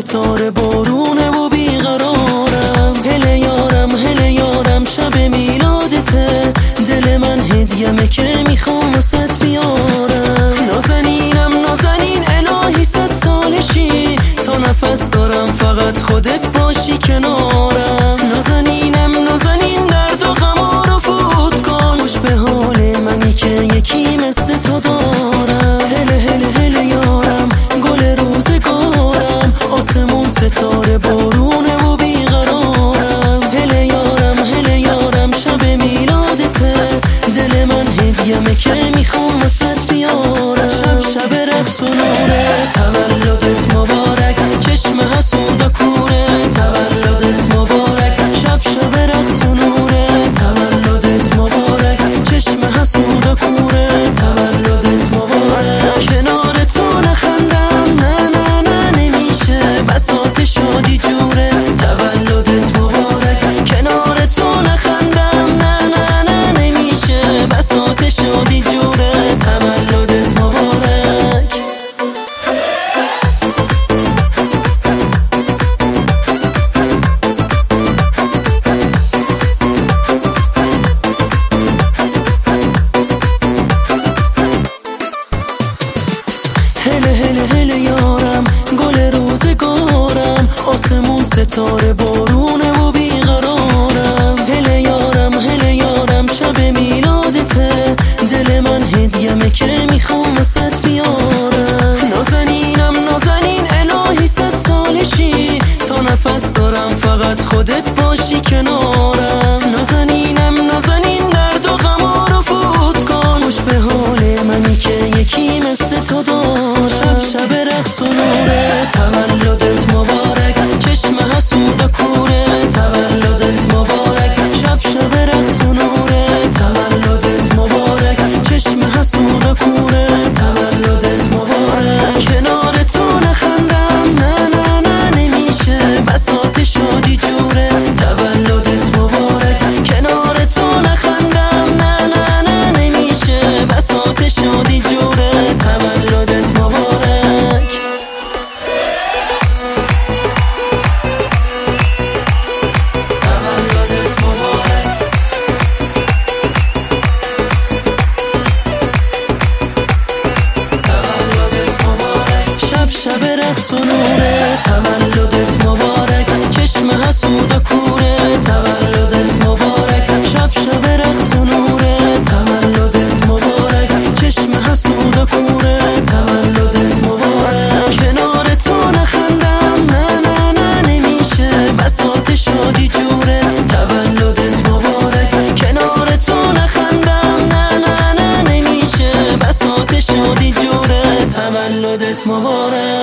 ستاره بارونه و بیقرارم. هله یارم شب میلادته، دل من هدیه‌مه که میخوام واسط بیارم. نازنینم نازنین الهی 100 سالشی، تا نفس دارم فقط خودت باشی کنارم. نازنینم نازنین درد و غم رو فوت کن، خوش به حال منی که یکی مثل تو دارم. هله یارم گل روزگارم، آسمون ستاره بارونه و بیقرارم. هله یارم شب میلادته، دل من هدیه‌مه که میخوام واسط بیارم. شب رقص و نوره، تولدت مبارک، چشم حسود و کوره، تولدت مبارک. شب رقص و نوره، تولدت مبارک، چشم حسود و کوره، تولدت مبارک. کنار تو نخندم نه نمیشه، بساط شادی جوره، تولدت مبارک. کنار تو نخندم نه نمیشه، بساط شادی جوره، تولدت مبارک. هله یارم گل روزگارم، آسمون ستاره بارونه و بیقرارم. هله یارم شب میلادته، دل من هدیه‌مه که میخوام واسط بیارم. نازنینم نازنین الهی 100 سالشی، تا نفس دارم فقط خودت باشی کنارم. نازنینم نازنین درد و غم رو فوت کن، خوش به حال منی که یکی مثل تو دارم. شب رقص و نوره، تولدت مبارک، چشم حسود و کوره، تولدت مبارک. شب رقص و نوره، تولدت مبارک، چشم حسود و کوره، تولدت مبارک. کنار تو نخندم نه نمیشه، بساط شادی جوره، تولدت مبارک. کنار تو نخندم نه نمیشه، بساط شادی جوره، تولدت مبارک. شب رقص و نوره، تولدت مبارک، چشم حسود و کوره، تولدت مبارک. شب رقص و نوره، تولدت مبارک، چشم حسود و کوره، تولدت مبارک. کنار تو نخندم نه نمیشه، بساط شادی جوره، تولدت مبارک. کنار تو نخندم نه نمیشه، بساط شادی جوره، تولدت مبارک.